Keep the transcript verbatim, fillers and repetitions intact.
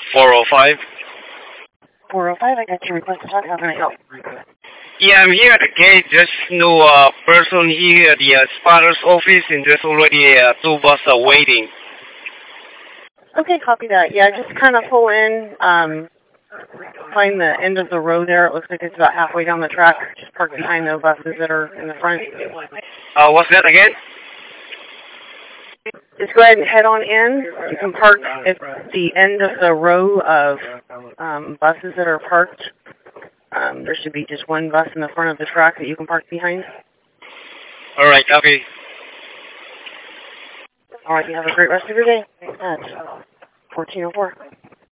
four oh five. four oh five, I got your request to talk. How can I help? Yeah, I'm here at the gate. There's no uh, person here at the uh, spotter's office, and there's already uh, two buses uh, waiting. Okay, copy that. Yeah, just kind of pull in, um, find the end of the row there. It looks like it's about halfway down the track. Just park behind those buses that are in the front. Uh, what's that again? Just go ahead and head on in. You can park at the end of the row of um, buses that are parked. Um, there should be just one bus in the front of the track that you can park behind. All right, copy. All right, you have a great rest of your day. That's fourteen oh four.